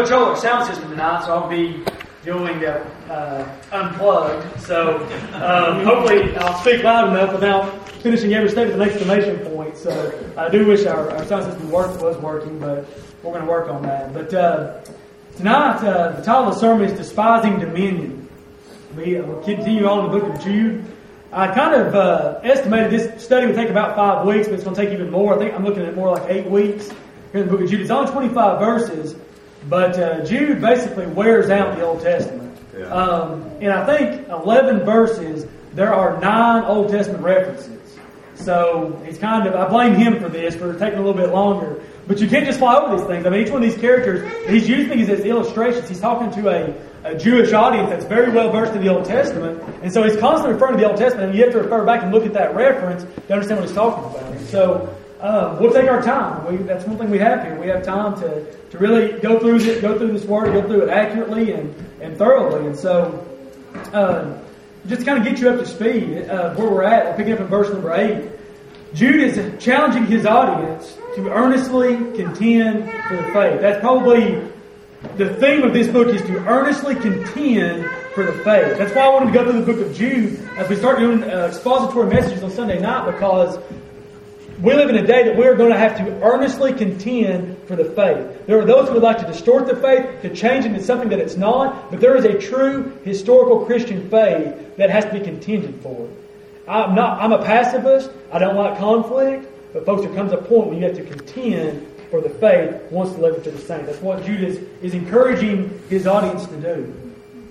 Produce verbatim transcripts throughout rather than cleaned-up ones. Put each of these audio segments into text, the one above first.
control our sound system tonight, so I'll be doing uh, uh, unplugged. So um, hopefully I'll speak loud enough without finishing every statement with an exclamation point. So I do wish our, our sound system work, was working, but we're going to work on that. But uh, tonight, uh, the title of the sermon is Despising Dominion. We will continue on in the book of Jude. I kind of uh, estimated this study would take about five weeks, but it's going to take even more. I think I'm looking at more like eight weeks here in the book of Jude. It's only twenty-five verses, but uh, Jude basically wears out the Old Testament. Yeah. Um, and I think eleven verses, there are nine Old Testament references. So he's kind of, I blame him for this, for taking a little bit longer. But you can't just fly over these things. I mean, each one of these characters, he's using these as illustrations. He's talking to a, a Jewish audience that's very well versed in the Old Testament. And so he's constantly referring to the Old Testament, and you have to refer back and look at that reference to understand what he's talking about. And so um, we'll take our time. We, that's one thing we have here. We have time to, to really go through this, go through this word, go through it accurately and, and thoroughly. And so uh, just to kind of get you up to speed, uh, where we're at, picking up in verse number eight, Jude is challenging his audience to earnestly contend for the faith. That's probably the theme of this book, is to earnestly contend for the faith. That's why I wanted to go through the book of Jude as we start doing uh, expository messages on Sunday night, because we live in a day that we're going to have to earnestly contend for the faith. There are those who would like to distort the faith, to change it into something that it's not, but there is a true historical Christian faith that has to be contended for. I'm not. I'm a pacifist. I don't like conflict. But folks, there comes a point when you have to contend for the faith once delivered to the saints. That's what Jude is, is encouraging his audience to do.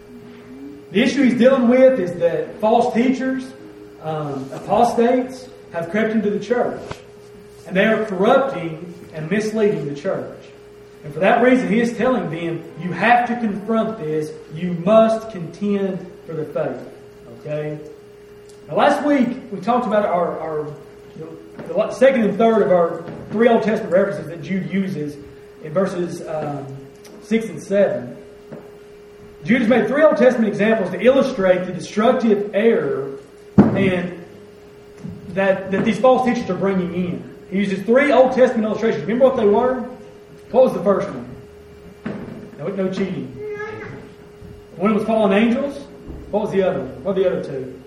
The issue he's dealing with is that false teachers, um, apostates, have crept into the church. And they are corrupting and misleading the church. And for that reason, he is telling them, you have to confront this. You must contend for the faith. Okay? Now, last week, we talked about our, our the second and third of our three Old Testament references that Jude uses in verses um, six and seven. Jude has made three Old Testament examples to illustrate the destructive error and that, that these false teachers are bringing in. He uses three Old Testament illustrations. Remember what they were? What was the first one? No, no cheating. One was fallen angels. What was the other one? What were the other two?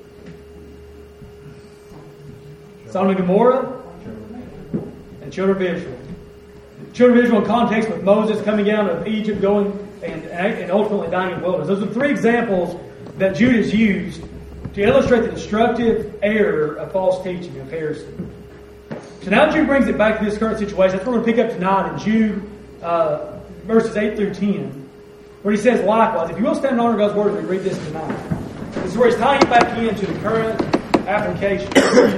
Sodom and Gomorrah and children of Israel. The children of Israel in context with Moses coming out of Egypt, going and, and ultimately dying in the wilderness. Those are three examples that Jude has used to illustrate the destructive error of false teaching, of heresy. So now Jude brings it back to this current situation. That's what we're going to pick up tonight in Jude uh, verses eight through ten, where he says, likewise, if you will stand and honor God's word as we read this tonight. This is where he's tying it back into the current application.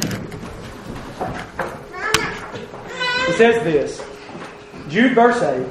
It says this, Jude verse eight.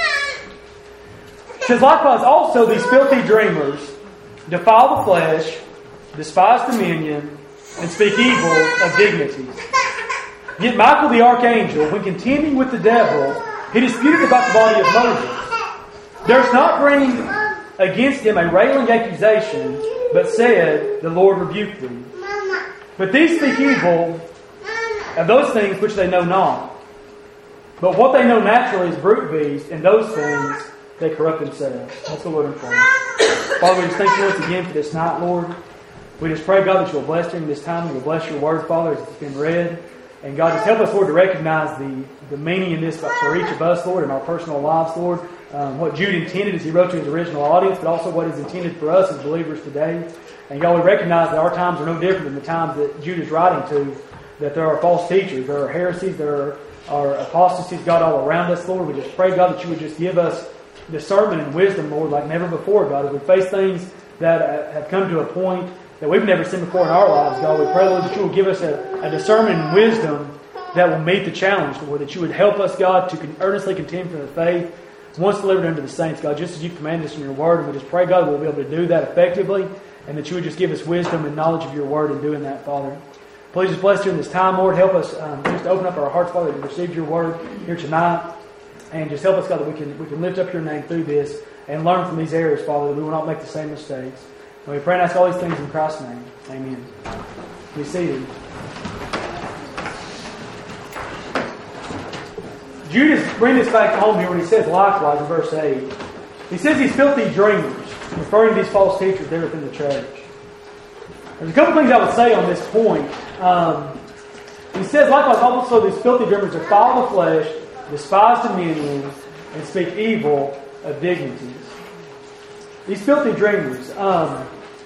It says, likewise also these filthy dreamers defile the flesh, despise dominion, and speak evil of dignities. Yet Michael the archangel, when contending with the devil, he disputed about the body of Moses. Durst not bring against him a railing accusation, but said, the Lord rebuked thee. But these speak evil of those things which they know not. But what they know naturally is brute beast, and those things they corrupt themselves. That's the Lord in prayer. Father, we just thank you once again for this night, Lord. We just pray, God, that you'll bless during this time. You'll bless your word, Father, as it's been read. And God, just help us, Lord, to recognize the, the meaning in this for each of us, Lord, in our personal lives, Lord. Um, what Jude intended as he wrote to his original audience, but also what is intended for us as believers today. And God, we recognize that our times are no different than the times that Jude is writing to, that there are false teachers, there are heresies, there are, are apostasies, God, all around us, Lord. We just pray, God, that you would just give us discernment and wisdom, Lord, like never before, God. As we face things that have come to a point that we've never seen before in our lives, God, we pray, Lord, that you will give us a, a discernment and wisdom that will meet the challenge, Lord, that you would help us, God, to earnestly contend for the faith once delivered unto the saints, God, just as you commanded us in your word. And we just pray, God, that we'll be able to do that effectively, and that you would just give us wisdom and knowledge of your word in doing that, Father. Please just bless during this time, Lord. Help us um, just to open up our hearts, Father, to receive your word here tonight. And just help us, God, that we can we can lift up your name through this and learn from these errors, Father, that we will not make the same mistakes. And we pray and ask all these things in Christ's name. Amen. Be seated. Jude is bringing this back home here when he says likewise in verse eight. He says these filthy dreamers, referring to these false teachers there within the church. There's a couple things I would say on this point. Um, he says, likewise, also these filthy dreamers defile the flesh, despise dominions, and speak evil of dignities. These filthy dreamers. Um,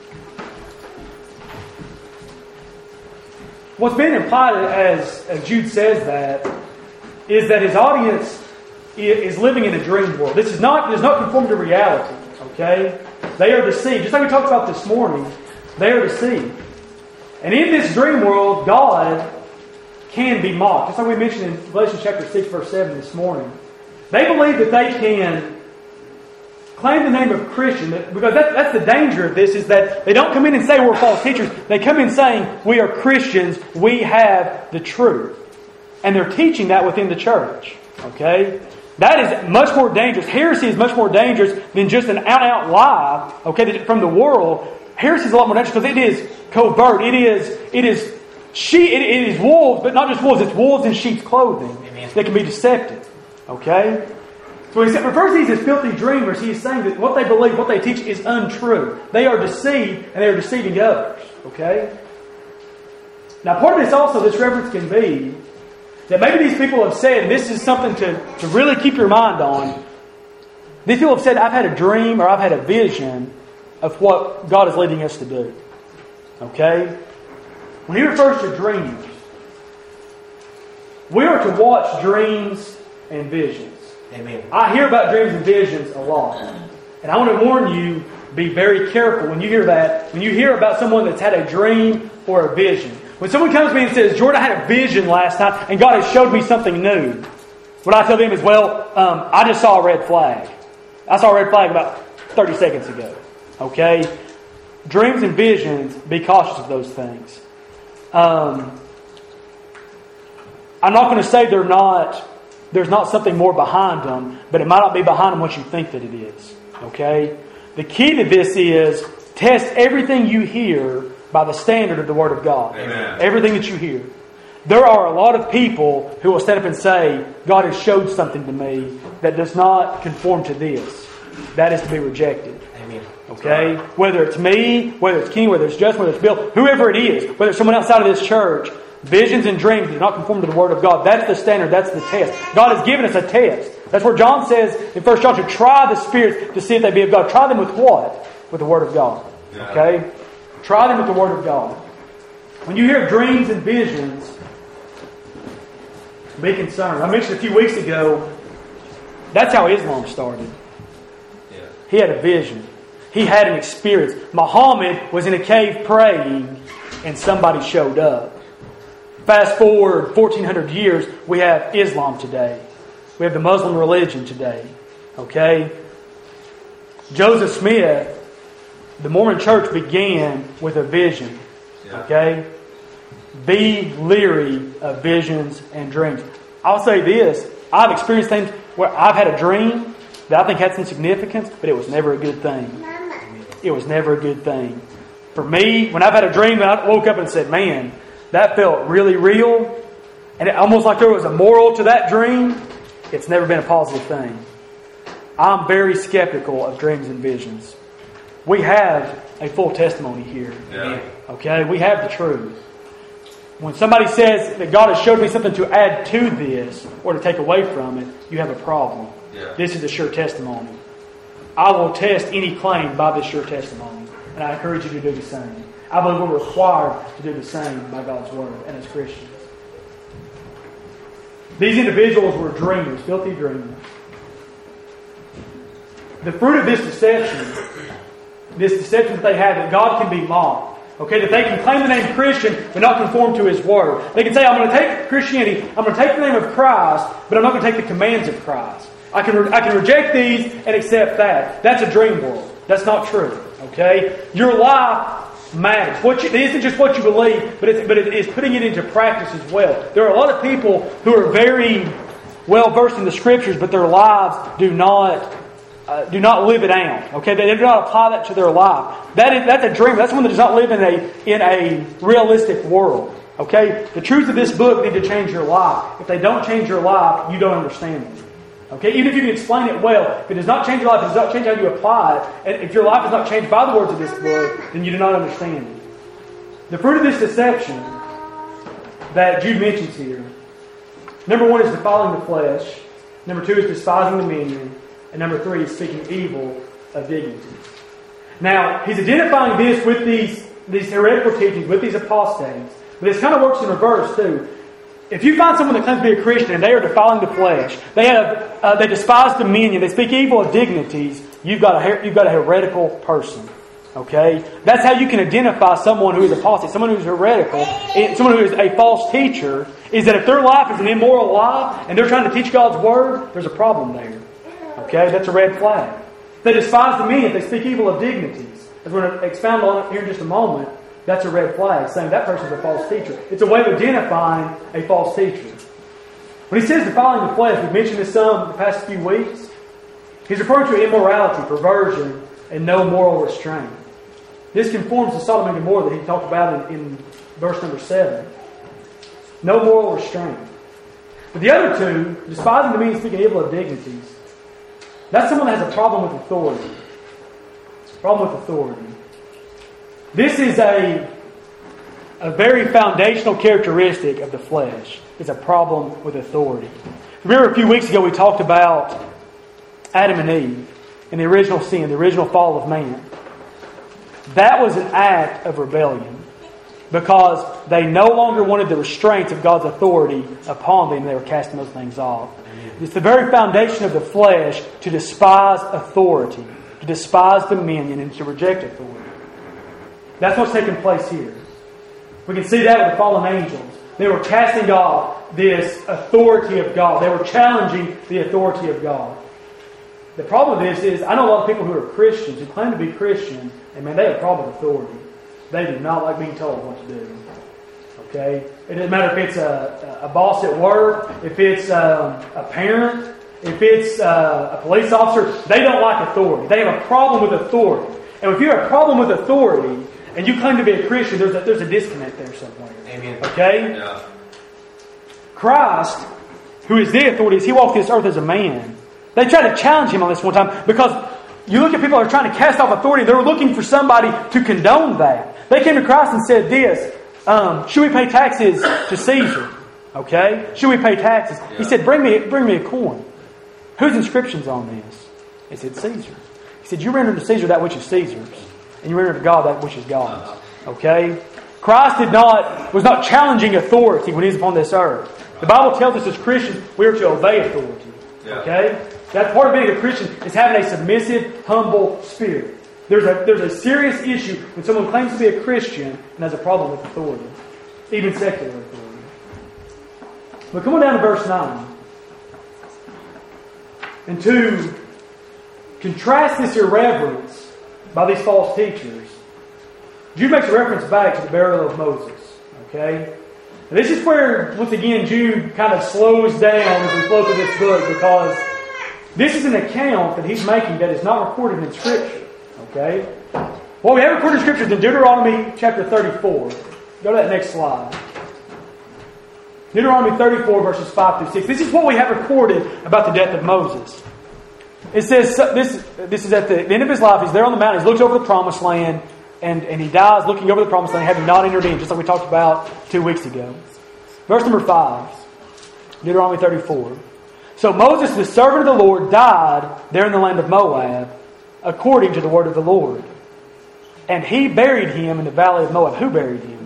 what's being implied as, as Jude says that is that his audience is living in a dream world. This is not, does not conform to reality. Okay? They are deceived. Just like we talked about this morning, they are deceived. And in this dream world, God can be mocked. Just like we mentioned in Galatians chapter six, verse seven this morning. They believe that they can claim the name of Christian, because that, that's the danger of this, is that they don't come in and say we're false teachers. They come in saying we are Christians, we have the truth. And they're teaching that within the church. Okay? That is much more dangerous. Heresy is much more dangerous than just an out-and-out lie, okay, from the world. Heresy is a lot more dangerous because it is covert. It is, it is, she, it, it is wolves, but not just wolves. It's wolves in sheep's clothing. Amen. That can be deceptive. Okay? So he refers to these as filthy dreamers. He is saying that what they believe, what they teach is untrue. They are deceived and they are deceiving others. Okay? Now part of this also, this reference can be that maybe these people have said, and this is something to, to really keep your mind on. These people have said, I've had a dream or I've had a vision of what God is leading us to do. Okay? When he refers to dreams, we are to watch dreams and visions. Amen. I hear about dreams and visions a lot. And I want to warn you, be very careful when you hear that. When you hear about someone that's had a dream or a vision. When someone comes to me and says, Jordan, I had a vision last night and God has showed me something new. What I tell them is, well, um, I just saw a red flag. I saw a red flag about thirty seconds ago. Okay? Dreams and visions, be cautious of those things. Um, I'm not going to say they're not, there's not something more behind them, but it might not be behind them what you think that it is. Okay? The key to this is test everything you hear by the standard of the Word of God. Amen. Everything that you hear. There are a lot of people who will stand up and say, God has showed something to me that does not conform to this. That is to be rejected. Amen. Okay? Whether it's me, whether it's King, whether it's Justin, whether it's Bill, whoever it is, whether it's someone outside of this church, visions and dreams do not conform to the Word of God. That's the standard. That's the test. God has given us a test. That's where John says in First John to try the spirits to see if they be of God. Try them with what? With the Word of God. Okay? Try them with the Word of God. When you hear dreams and visions, be concerned. I mentioned a few weeks ago, that's how Islam started. Yeah. He had a vision. He had an experience. Muhammad was in a cave praying and somebody showed up. Fast forward fourteen hundred years, we have Islam today. We have the Muslim religion today. Okay? Joseph Smith, the Mormon church began with a vision. Yeah. Okay? Be leery of visions and dreams. I'll say this. I've experienced things where I've had a dream that I think had some significance, but it was never a good thing. It was never a good thing. For me, when I've had a dream and I woke up and said, man, that felt really real, and it almost like there was a moral to that dream, it's never been a positive thing. I'm very skeptical of dreams and visions. We have a full testimony here. Yeah. Okay? We have the truth. When somebody says that God has showed me something to add to this or to take away from it, you have a problem. Yeah. This is a sure testimony. I will test any claim by this sure testimony. And I encourage you to do the same. I believe we're required to do the same by God's Word and as Christians. These individuals were dreamers, filthy dreamers. The fruit of this deception, this deception that they have, that God can be mocked. Okay, that they can claim the name Christian but not conform to His Word. They can say, I'm going to take Christianity, I'm going to take the name of Christ, but I'm not going to take the commands of Christ. I can, re- I can reject these and accept that. That's a dream world. That's not true. Okay? Your life matters. What you, it isn't just what you believe, but, it's, but it is putting it into practice as well. There are a lot of people who are very well versed in the Scriptures, but their lives do not uh, do not live it out. Okay, they do not apply that to their life. That is that's a dream. That's one that does not live in a in a realistic world. Okay, the truths of this book need to change your life. If they don't change your life, you don't understand them. Okay, even if you can explain it well, if it does not change your life, it does not change how you apply it, and if your life is not changed by the words of this book, then you do not understand it. The fruit of this deception that Jude mentions here, number one is defiling the flesh, number two is despising dominion, and number three is speaking evil of dignities. Now, he's identifying this with these, these heretical teachings, with these apostates, but this kind of works in reverse too. If you find someone that claims to be a Christian and they are defiling the flesh, they have uh, they despise dominion, they speak evil of dignities, you've got a you've got a heretical person. Okay, that's how you can identify someone who is apostate, someone who is heretical, someone who is a false teacher. Is that if their life is an immoral life and they're trying to teach God's word, there's a problem there. Okay, that's a red flag. If they despise dominion, if they speak evil of dignities, as we're going to expound on it here in just a moment. That's a red flag, saying that person's a false teacher. It's a way of identifying a false teacher. When he says defiling the flesh, we've mentioned this some the past few weeks. He's referring to immorality, perversion, and no moral restraint. This conforms to Sodom and Gomorrah that he talked about in, in verse number seven. No moral restraint. But the other two, despising dominion, speaking evil of dignities, that's someone that has a problem with authority. Problem with authority. This is a, a very foundational characteristic of the flesh. It's a problem with authority. Remember a few weeks ago we talked about Adam and Eve and the original sin, the original fall of man. That was an act of rebellion because they no longer wanted the restraints of God's authority upon them. They were casting those things off. It's the very foundation of the flesh to despise authority, to despise dominion, and to reject authority. That's what's taking place here. We can see that with the fallen angels. They were casting off this authority of God. They were challenging the authority of God. The problem with this is, I know a lot of people who are Christians, who claim to be Christian, and man, they have a problem with authority. They do not like being told what to do. Okay? It doesn't matter if it's a, a boss at work, if it's um, a parent, if it's uh, a police officer. They don't like authority. They have a problem with authority. And if you have a problem with authority, and you claim to be a Christian, there's a, there's a disconnect there somewhere. Amen. Okay? Yeah. Christ, who is the authority, as He walked this earth as a man, they tried to challenge Him on this one time because you look at people who are trying to cast off authority, they were looking for somebody to condone that. They came to Christ and said this, um, should we pay taxes to Caesar? Okay? Should we pay taxes? Yeah. He said, bring me, bring me a coin. Whose inscription's on this? He said, Caesar. He said, you render to Caesar that which is Caesar's. And you render to God that which is God's. Okay? Christ did not was not challenging authority when He was upon this earth. The Bible tells us as Christians we are to obey authority. Okay? That's part of being a Christian is having a submissive, humble spirit. There's a there's a serious issue when someone claims to be a Christian and has a problem with authority. Even secular authority. But come on down to verse nine. And to contrast this irreverence by these false teachers, Jude makes a reference back to the burial of Moses. Okay? And this is where, once again, Jude kind of slows down as we flow through this book because this is an account that he's making that is not recorded in Scripture. Okay? Well, we have recorded in Scripture in Deuteronomy chapter thirty-four. Go to that next slide. Deuteronomy thirty-four, verses five through six. This is what we have recorded about the death of Moses. It says, this This is at the end of his life. He's there on the mountain. He looks over the promised land. And, and he dies looking over the promised land, having not entered in, just like we talked about two weeks ago. Verse number five. Deuteronomy thirty-four. So Moses, the servant of the Lord, died there in the land of Moab, according to the word of the Lord. And he buried him in the valley of Moab. Who buried him?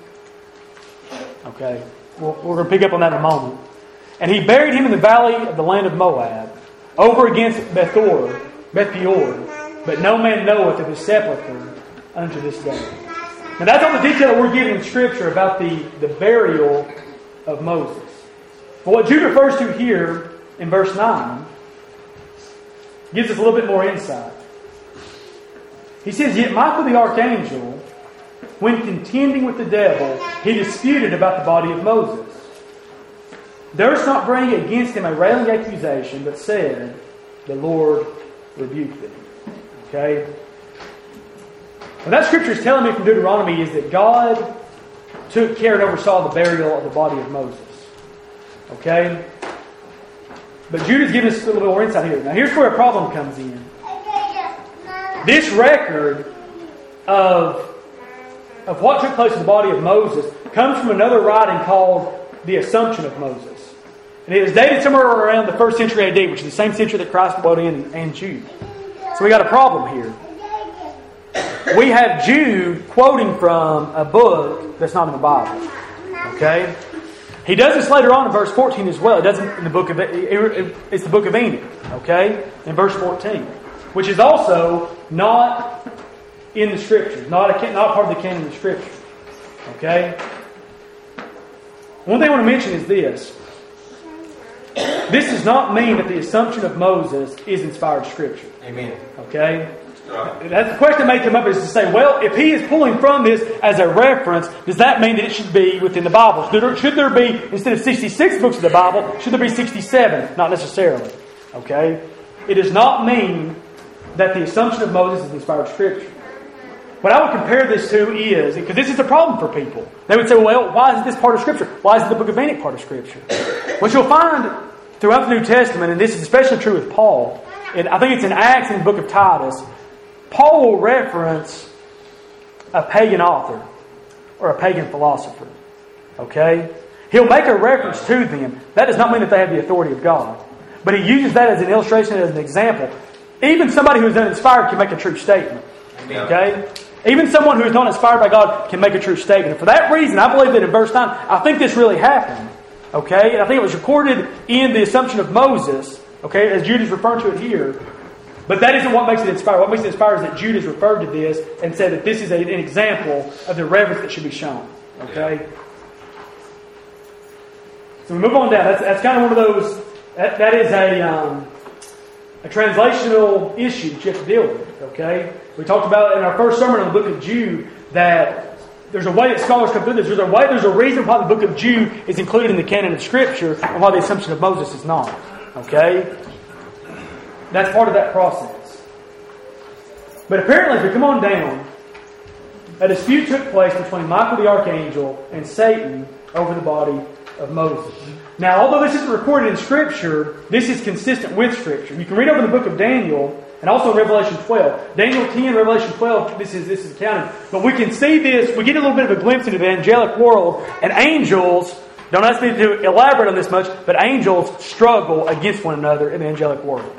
Okay. Well, we're going to pick up on that in a moment. And he buried him in the valley of the land of Moab, over against Bethor, Beth-peor. But no man knoweth of his sepulchre unto this day. Now that's all the detail that we're given in Scripture about the, the burial of Moses. But what Jude refers to here in verse nine gives us a little bit more insight. He says, Yet Michael the archangel, when contending with the devil, he disputed about the body of Moses. Durst not bring against him a railing accusation, but said, The Lord rebuked thee. Okay? What that Scripture is telling me from Deuteronomy is that God took care and oversaw the burial of the body of Moses. Okay? But Jude is giving us a little bit more insight here. Now here's where a problem comes in. This record of, of what took place in the body of Moses comes from another writing called the Assumption of Moses. And it is dated somewhere around the first century A D, which is the same century that Christ wrote in and Jude. So we got a problem here. We have Jude quoting from a book that's not in the Bible. Okay? He does this later on in verse fourteen as well. It doesn't in the book of it's the book of Enoch. Okay? In verse fourteen. Which is also not in the Scriptures. Not, a, not part of the canon of the Scripture. Okay? One thing I want to mention is this. This does not mean that the Assumption of Moses is inspired Scripture. Amen. Okay? That's the question that may come up is to say, well, if he is pulling from this as a reference, does that mean that it should be within the Bible? Should there, should there be, instead of sixty-six books of the Bible, should there be sixty-seven? Not necessarily. Okay? It does not mean that the Assumption of Moses is inspired Scripture. What I would compare this to is, because this is a problem for people. They would say, well, why isn't this part of Scripture? Why isn't the book of Enoch part of Scripture? What you'll find throughout the New Testament, and this is especially true with Paul, and I think it's in Acts and the book of Titus, Paul will reference a pagan author or a pagan philosopher. Okay? He'll make a reference to them. That does not mean that they have the authority of God. But he uses that as an illustration, as an example. Even somebody who is uninspired can make a true statement. Okay? Even someone who is not inspired by God can make a true statement. And for that reason, I believe that in verse nine, I think this really happened. Okay? And I think it was recorded in the Assumption of Moses. Okay? As Jude is referring to it here. But that isn't what makes it inspired. What makes it inspired is that Jude has referred to this and said that this is a, an example of the reverence that should be shown. Okay? So we move on down. That's, that's kind of one of those... That, that is a... Um, A translational issue that you have to deal with, okay? We talked about in our first sermon on the book of Jude that there's a way that scholars come through this. There's a way, there's a reason why the book of Jude is included in the canon of Scripture and why the Assumption of Moses is not, okay? That's part of that process. But apparently, if we come on down, a dispute took place between Michael the Archangel and Satan over the body of Moses. Now, although this isn't recorded in Scripture, this is consistent with Scripture. You can read over the book of Daniel and also Revelation twelve. Daniel ten, Revelation twelve, this is this is counted. But we can see this, we get a little bit of a glimpse into the angelic world, and angels, don't ask me to elaborate on this much, but angels struggle against one another in the angelic world.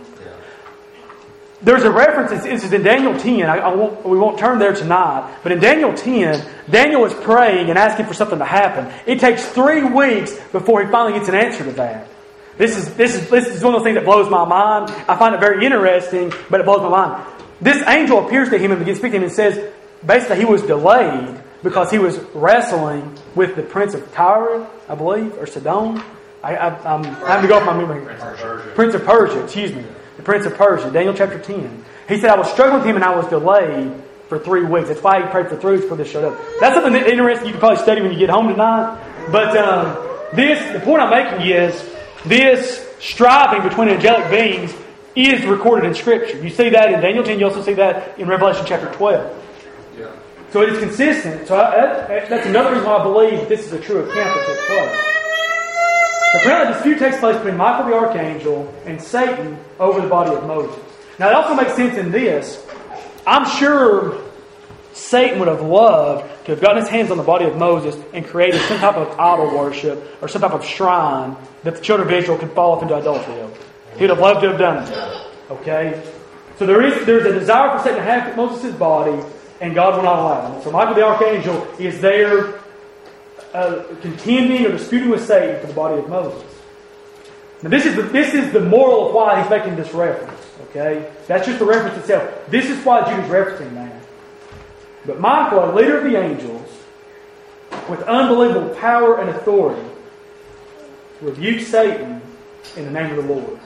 There's a reference, this is in Daniel ten, I, I won't, we won't turn there tonight, but in Daniel ten, Daniel is praying and asking for something to happen. It takes three weeks before he finally gets an answer to that. This is, this is, this is one of those things that blows my mind. I find it very interesting, but it blows my mind. This angel appears to him and begins speaking to him and says, basically he was delayed because he was wrestling with the Prince of Tyre, I believe, or Sidon. I, I, I'm, I have to go off my memory. Prince of Persia. Prince of Persia, excuse me. The Prince of Persia, Daniel chapter ten. He said, I was struggling with him and I was delayed for three weeks. That's why he prayed for three weeks before this showed up. That's something that interesting you can probably study when you get home tonight. But um, this, the point I'm making is, this striving between angelic beings is recorded in Scripture. You see that in Daniel ten, you also see that in Revelation chapter twelve. Yeah. So it is consistent. So I, that, that's another reason why I believe this is a true account that took place. Apparently, a dispute takes place between Michael the Archangel and Satan over the body of Moses. Now, it also makes sense in this. I'm sure Satan would have loved to have gotten his hands on the body of Moses and created some type of idol worship or some type of shrine that the children of Israel could fall off into adultery over. He would have loved to have done it. Okay? So there is there's a desire for Satan to have Moses' body, and God will not allow it. So Michael the Archangel is there Uh, contending or disputing with Satan for the body of Moses. Now this is the, this is the moral of why he's making this reference. Okay, that's just the reference itself. This is why Jude is referencing that. But Michael, a leader of the angels, with unbelievable power and authority, rebukes Satan in the name of the Lord.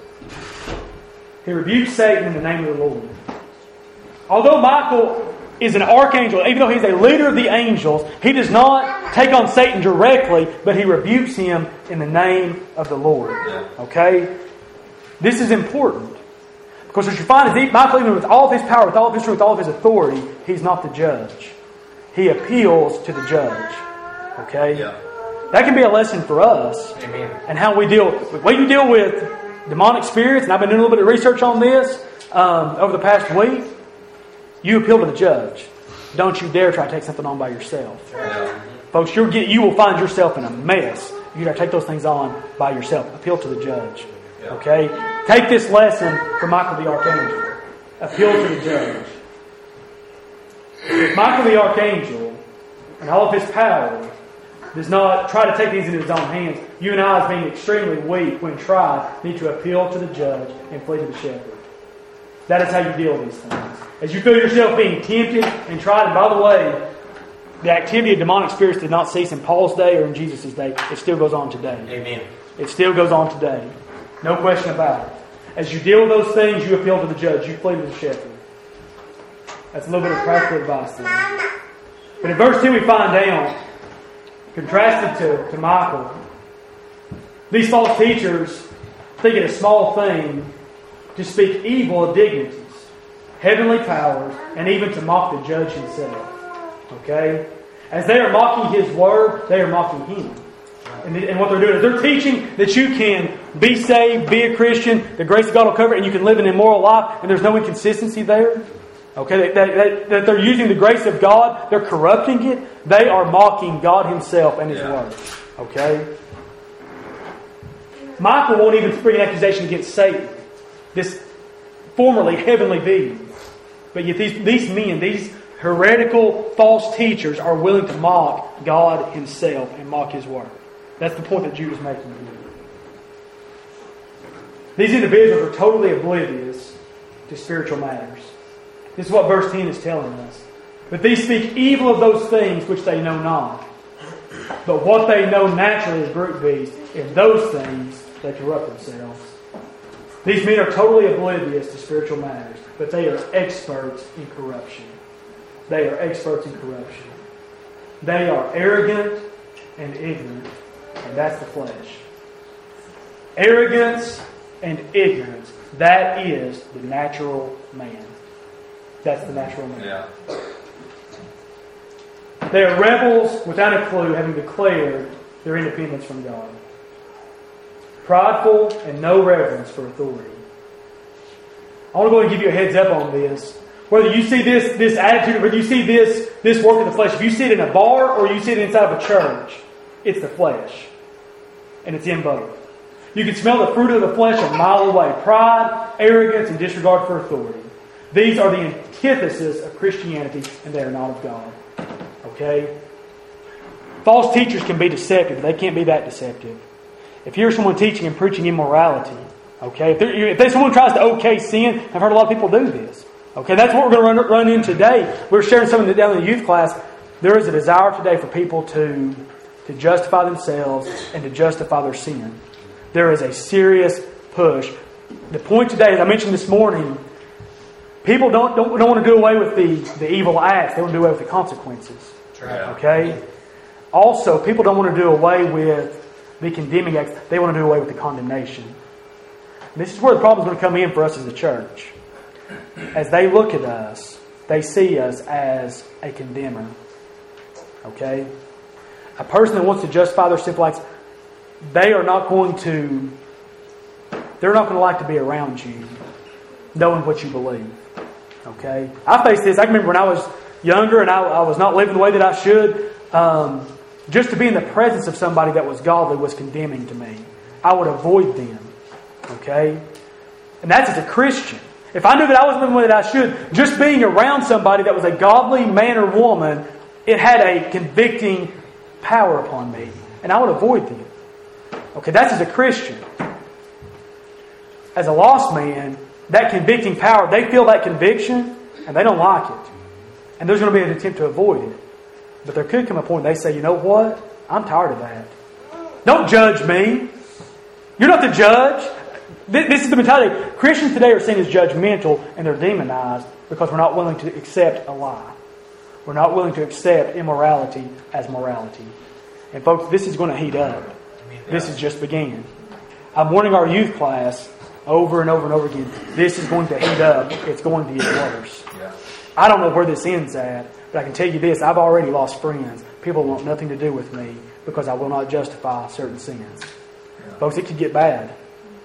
He rebukes Satan in the name of the Lord. Although Michael is an archangel, even though he's a leader of the angels, he does not take on Satan directly, but he rebukes him in the name of the Lord. Okay? This is important. Because what you find is Michael, even with all of his power, with all of his truth, with all of his authority, he's not the judge. He appeals to the judge. Okay? Yeah. That can be a lesson for us. Amen. And how we deal with what you deal with demonic spirits, and I've been doing a little bit of research on this um, over the past week, you appeal to the judge. Don't you dare try to take something on by yourself. Yeah. Folks, you'll get, you will find yourself in a mess. You got to take those things on by yourself. Appeal to the judge. Okay? Take this lesson from Michael the Archangel. Appeal to the judge. If Michael the Archangel and all of his power does not try to take these into his own hands, you and I, as being extremely weak when tried, need to appeal to the judge and flee to the shepherd. That is how you deal with these things. As you feel yourself being tempted and tried, and by the way, the activity of demonic spirits did not cease in Paul's day or in Jesus' day. It still goes on today. Amen. It still goes on today. No question about it. As you deal with those things, you appeal to the judge. You flee to the shepherd. That's a little bit of practical advice there. But in verse two we find down, contrasted to, to Michael, these false teachers think it a small thing to speak evil of dignities, heavenly powers, and even to mock the judge himself. Okay? As they are mocking His Word, they are mocking Him. And, and what they're doing is they're teaching that you can be saved, be a Christian, the grace of God will cover it, and you can live an immoral life, and there's no inconsistency there. Okay? That, that, that they're using the grace of God, they're corrupting it. They are mocking God Himself and His yeah. Word. Okay? Michael won't even bring an accusation against Satan, this formerly heavenly being. But yet these, these men, these heretical false teachers are willing to mock God Himself and mock His Word. That's the point that Jude is making here. These individuals are totally oblivious to spiritual matters. This is what verse ten is telling us. But these speak evil of those things which they know not. But what they know naturally as brute beasts, in those things they corrupt themselves. These men are totally oblivious to spiritual matters, but they are experts in corruption. They are experts in corruption. They are arrogant and ignorant, and that's the flesh. Arrogance and ignorance, that is the natural man. That's the natural man. Yeah. They are rebels without a clue, having declared their independence from God. Prideful and no reverence for authority. I want to go and give you a heads up on this. Whether you see this, this attitude, whether you see this, this work of the flesh, if you see it in a bar or you see it inside of a church, it's the flesh. And it's in both. You can smell the fruit of the flesh a mile away. Pride, arrogance, and disregard for authority. These are the antithesis of Christianity, and they are not of God. Okay? False teachers can be deceptive, but they can't be that deceptive. If you're someone teaching and preaching immorality, okay, if, if there's someone tries to okay sin, I've heard a lot of people do this. Okay, that's what we're going to run, run in today. We're sharing something down in the youth class. There is a desire today for people to, to justify themselves and to justify their sin. There is a serious push. The point today, as I mentioned this morning, people don't, don't, don't want to do away with the, the evil acts. They want to do away with the consequences. Okay? Also, people don't want to do away with the condemning acts. They want to do away with the condemnation. And this is where the problem is going to come in for us as a church. As they look at us, they see us as a condemner. Okay? A person that wants to justify their sinful acts, they are not going to, they're not going to like to be around you, knowing what you believe. Okay? I faced this. I can remember when I was younger and I, I was not living the way that I should. Um, just to be in the presence of somebody that was godly was condemning to me. I would avoid them. Okay? And that's as a Christian. If I knew that I wasn't living the way that I should, just being around somebody that was a godly man or woman, it had a convicting power upon me. And I would avoid them. Okay, that's as a Christian. As a lost man, that convicting power, they feel that conviction and they don't like it. And there's going to be an attempt to avoid it. But there could come a point they say, you know what? I'm tired of that. Don't judge me. You're not the judge. This is the mentality. Christians today are seen as judgmental and they're demonized because we're not willing to accept a lie. We're not willing to accept immorality as morality. And folks, this is going to heat up. This has just began. I'm warning our youth class over and over and over again. This is going to heat up. It's going to get worse. I don't know where this ends at, but I can tell you this. I've already lost friends. People want nothing to do with me because I will not justify certain sins. Folks, it could get bad.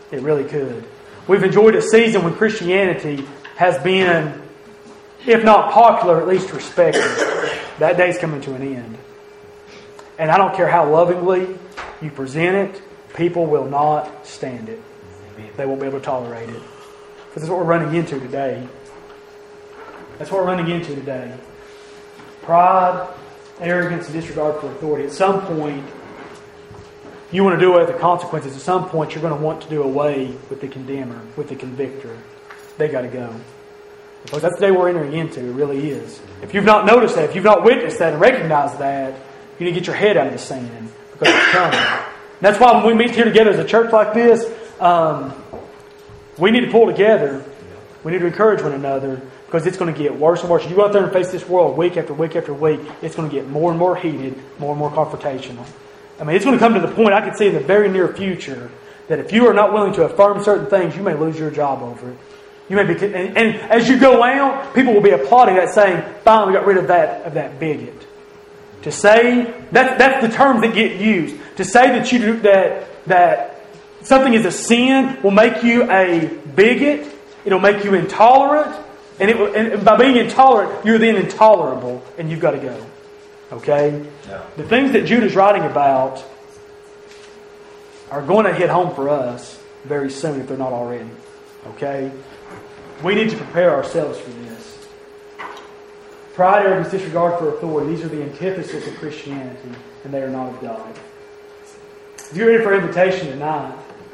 It really could. We've enjoyed a season when Christianity has been, if not popular, at least respected. That day's coming to an end. And I don't care how lovingly you present it, people will not stand it. They won't be able to tolerate it. Because that's what we're running into today. That's what we're running into today. Pride, arrogance, and disregard for authority. At some point, you want to do away with the consequences. At some point, you're going to want to do away with the condemner, with the convictor. They got to go. Because that's the day we're entering into. It really is. If you've not noticed that, if you've not witnessed that and recognized that, you need to get your head out of the sand. Because it's coming. And that's why when we meet here together as a church like this, um, we need to pull together. We need to encourage one another. Because it's going to get worse and worse. If you go out there and face this world week after week after week, it's going to get more and more heated, more and more confrontational. I mean, it's going to come to the point, I can see in the very near future, that if you are not willing to affirm certain things, you may lose your job over it. You may be, and, and as you go out, people will be applauding that, saying, finally we got rid of that of that bigot. To say, that's, that's the terms that get used. To say that you do, that that something is a sin will make you a bigot. It'll make you intolerant. And, it, and by being intolerant, you're then intolerable, and you've got to go. Okay? Yeah. The things that Jude is writing about are going to hit home for us very soon if they're not already. Okay? We need to prepare ourselves for this. Pride, arrogance, disregard for authority, these are the antithesis of Christianity, and they are not of God. If you're ready for invitation tonight,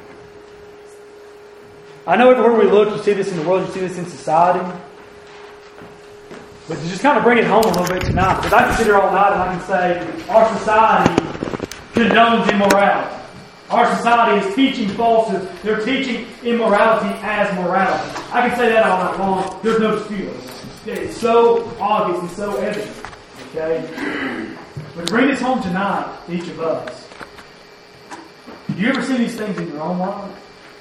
I know everywhere we look, you see this in the world, you see this in society. But to just kind of bring it home a little bit tonight, because I can sit here all night and I can say, our society condones immorality. Our society is teaching falsehoods. They're teaching immorality as morality. I can say that all night long. There's no dispute. It's so obvious and so evident. Okay? But to bring this home tonight, to each of us, do you ever see these things in your own life?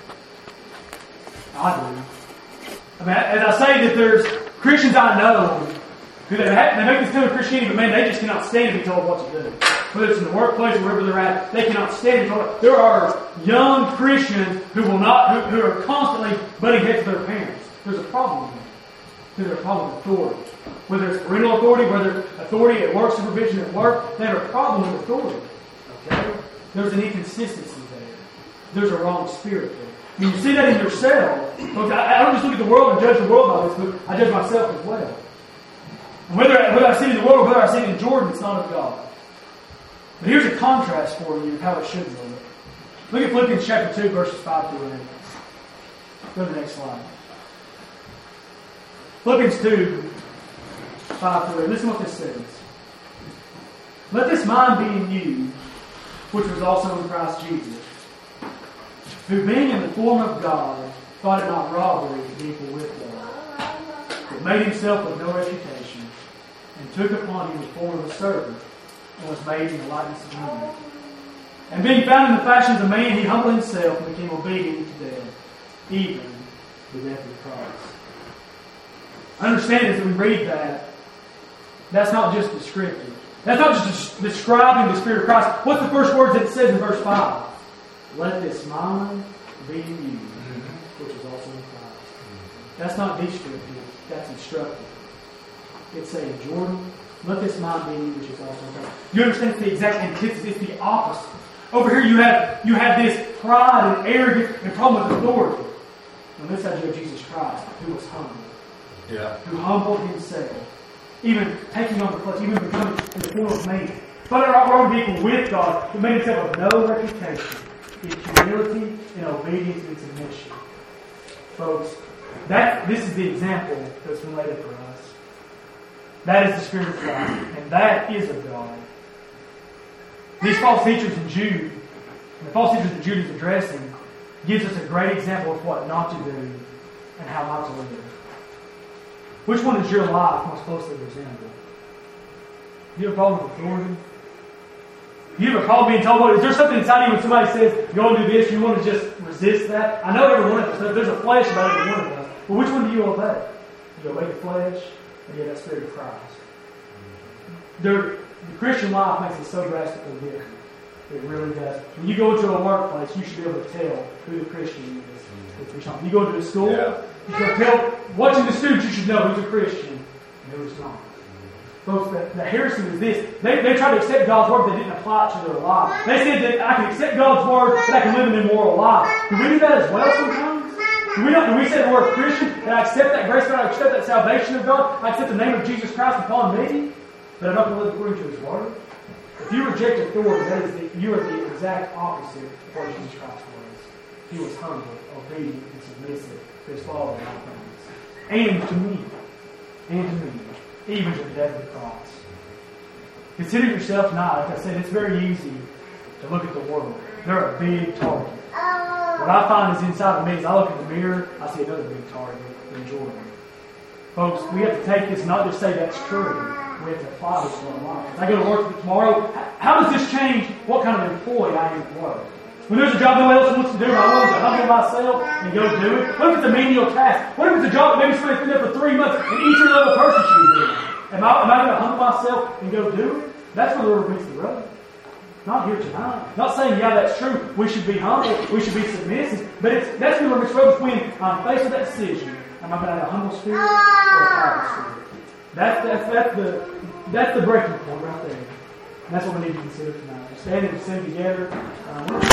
I do. I mean, as I say that there's Christians I know who they, have, they make this claim of Christianity, but man, they just cannot stand to be told what to do. Whether it's in the workplace or wherever they're at, they cannot stand to be told. There are young Christians who will not, who, who are constantly butting heads with their parents. There's a problem with that. There's a problem with authority. Whether it's parental authority, whether it's authority at work, supervision at work, they have a problem with authority. Okay? There's an inconsistency there. There's a wrong spirit there. I mean, you see that in yourself. Look, I, I don't just look at the world and judge the world by this, but I judge myself as well. And whether, whether I see it in the world or whether I see it in Jordan, it's not of God. But here's a contrast for you of how it should look. Look at Philippians chapter two, verses five through eight. Go to the next slide. Philippians two, five through eight. Listen to what this says. Let this mind be in you, which was also in Christ Jesus, who being in the form of God, thought it not robbery to be equal with God, but made himself of no reputation, and took upon him the form of a servant, and was made in the likeness of men. And being found in the fashion of a man, he humbled himself and became obedient to death, even the death of Christ. Understand as we read that, that's not just descriptive. That's not just describing the Spirit of Christ. What's the first words that it says in verse five? Let this mind be in you, which is also in Christ. That's not descriptive, that's instructive. It's saying, Jordan, let this mind be in you, which is also in Christ. You understand it's the exact antithesis, it's the opposite. Over here you have you have this pride and arrogance and problem with authority. On this side you have Jesus Christ, who was humble. Yeah. Who humbled himself. Even taking on the flesh, even becoming in the form of man. But our wrong to be equal with God, who made himself of no reputation. In humility and obedience and submission. Folks, that this is the example that's been laid for us. That is the Spirit of God. And that is of God. These false teachers in Jude, and the false teachers that Jude is addressing, gives us a great example of what not to do and how not to live. Which one does your life most closely resemble? Do you have a problem with authority? Do you ever call being told, well, is there something inside you when somebody says, you want to do this, you want to just resist that? I know every one of us, there's a flesh about every one of us. But which one do you obey? Do you obey the flesh, or do you have that Spirit of Christ? There, the Christian life makes it so drastically different. It really does. When you go into a workplace, you should be able to tell who the Christian is. If you're something. You go into a school, Yeah. you should tell, watching the students, you should know who's a Christian and who's not. Folks, the, the heresy was this. They, they tried to accept God's word, but they didn't apply it to their life. They said that I can accept God's word, but I can live an immoral life. Do we do that as well sometimes? Do we not? Do we say the word Christian, and I accept that grace of God, I accept that salvation of God, I accept the name of Jesus Christ upon me, but I'm not going to live according to His word? If you reject authority, that is the, you are the exact opposite of what Jesus Christ was. He was humble, obedient, and submissive to His Father in all things. And to me. And to me. Even to the death of the cross. Consider yourself not. Like I said, it's very easy to look at the world. They're a big target. What I find is inside of me, as I look in the mirror, I see another big target in Jordan. Folks, we have to take this, not just say that's true. We have to apply this to our lives. I go to work tomorrow. How does this change what kind of employee I am at work? When there's a job no one else wants to do, and I want to humble myself and go do it. What if it's a menial task? What if it's a job that maybe somebody's been there for three months and each level person should be doing? Am I, am I going to humble myself and go do it? That's where the rubber meets the road. Not here tonight. Not saying, yeah, that's true. We should be humble. We should be submissive. But it's, that's where the rubber meets the road when I'm faced with that decision. Am I going to have a humble spirit or a proud spirit? That's, that's, that's, the, that's the breaking point right there. And that's what we need to consider tonight. We're standing and sing together. Um,